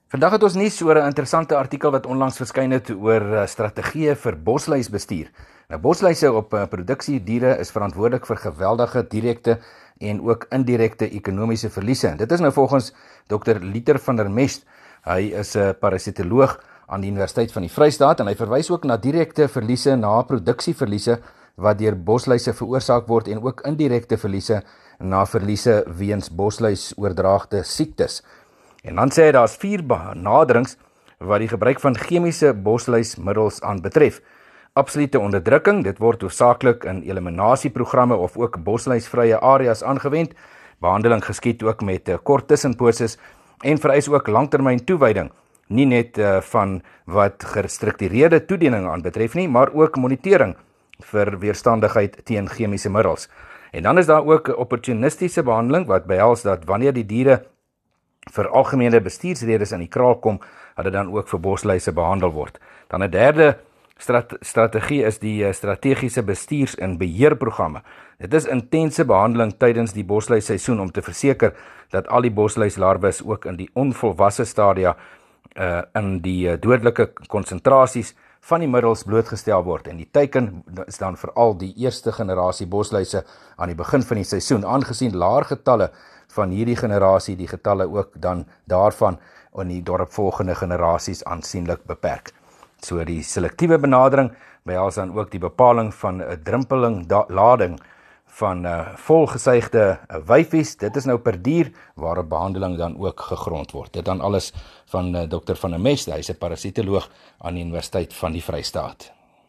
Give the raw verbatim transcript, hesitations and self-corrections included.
Vandag het ons nuus oor 'n interessante artikel wat onlangs verskyn het oor uh, strategieë vir bosluisbestuur. Nou bosluise op uh, produksiediere is verantwoordelik vir geweldige direkte en ook indirekte ekonomiese verliese. Dit is nou volgens dokter Lieter van der Mest. Hy is 'n uh, parasitoloog aan die Universiteit van die Vrystaat en hy verwys ook na direkte verliese na produksieverliese wat deur bosluise veroorsaak word en ook indirekte verliese na verliese weens bosluisoordraagde siektes. En dan sê hy daar's vier benaderings wat die gebruik van chemiese bosluismiddels aan betref. Absolute onderdrukking, dit word hoofsaaklik in eliminasieprogramme of ook bosluisvrye areas aangewend. Behandeling geskied ook met uh, kort tussenposes en vereis ook langtermyn toewyding. Nie net uh, van wat gestruktureerde toediening aan betref nie, maar ook monitering vir weerstandigheid teen chemiese middels. En dan is daar ook opportunistiese behandeling wat behels dat wanneer die diere vir algemene bestuursredes in die kraal kom, dat dit dan ook vir bosluise behandel word. Dan 'n derde strat strategie is die strategiese bestuurs- en beheerprogramme. Dit is intense behandeling tydens die bosluisseisoen om te verseker dat al die bosluislarwes ook in die onvolwasse stadia uh, in die dodelike konsentrasies van die middels blootgestel word. En die teiken is dan veral die eerste generasie bosluise aan die begin van die seisoen, aangesien laer getalle van hierdie generasie, die getalle ook dan daarvan in die dorpvolgende generasies aansienlik beperk. So die selektiewe benadering behels dan ook die bepaling van 'n drumpeling lading van uh, volgesuigde uh, wyfies. Dit is nou per dier waarop behandeling dan ook gegrond word. Dit dan alles van uh, dokter Van der Mest, hy is 'n parasitoloog aan die Universiteit van die Vrystaat.